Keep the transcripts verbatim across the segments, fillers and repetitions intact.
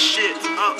shit up.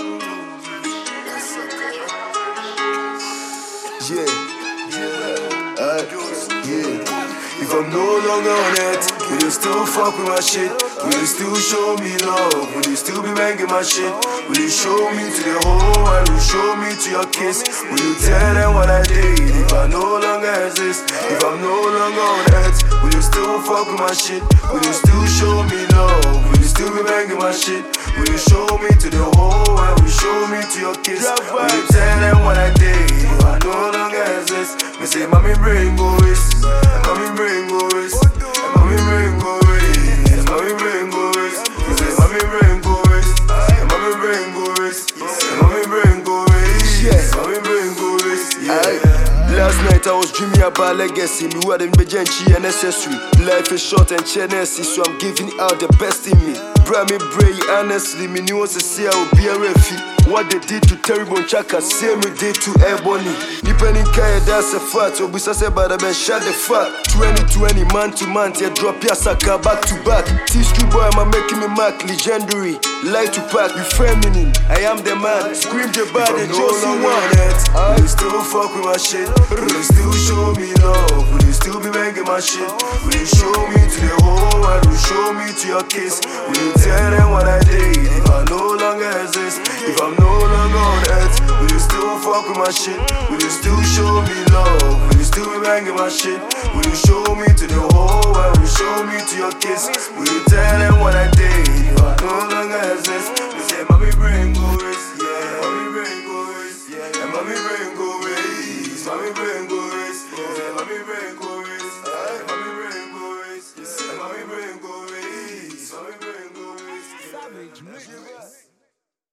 Yeah, yeah, uh, yeah. If I'm no longer on it, will you still fuck with my shit? Will you still show me love? Will you still be banging my shit? Will you show me to the whole world? Will you show me to your kiss? Will you tell them what I did? If I no longer exist, if I'm no longer on it, will you still fuck with my shit? Will you still show me love? Will you still be banging my shit? Will you show me to the whole world? Will you show me to your kiss? Will you tell them what I did? If I no longer exist, me say, mommy bring boys, mommy bring boys, mommy bring boys, mommy bring boys. Me say, mommy bring boys, mommy bring boys, mommy bring boys, yeah, mommy bring boys, yeah. Last night I was dreaming about legacy. Me what in Bejenchi and necessary. Life is short and Tennessee, so I'm giving out the best in me. Bra me bray, honestly, me knew what to say I would be a refi. What they did to Terrible Chaka, same we did to Ebony. Depending Kaya, that's a fact. So we say but I been shut the fuck. twenty twenty, man to man, yeah, drop your sucker back to back. T-Street boy, I'm making me mark, legendary. Like to pack, you feminine. I am the man, scream the body, just you want it. Will you still fuck with my shit? Will you still show me love? Will you still be banging my shit? Will you show me to the whole world? Will you show me to your kiss? Will you tell them what I did? If I no longer exist, if I'm no longer on earth, will you still fuck with my shit? Will you still show me love? Will you still be banging my shit? Will you show me to the whole world? Will you show me to your kiss? Will you tell them what I did? If I no longer exist, they say, mommy bring boys, yeah, mommy bring boys, yeah, mommy bring boys, mommy bring boys, yeah, mommy bring boys, yeah, mommy bring boys, yeah, mommy bring boys, mommy bring boys. Savage,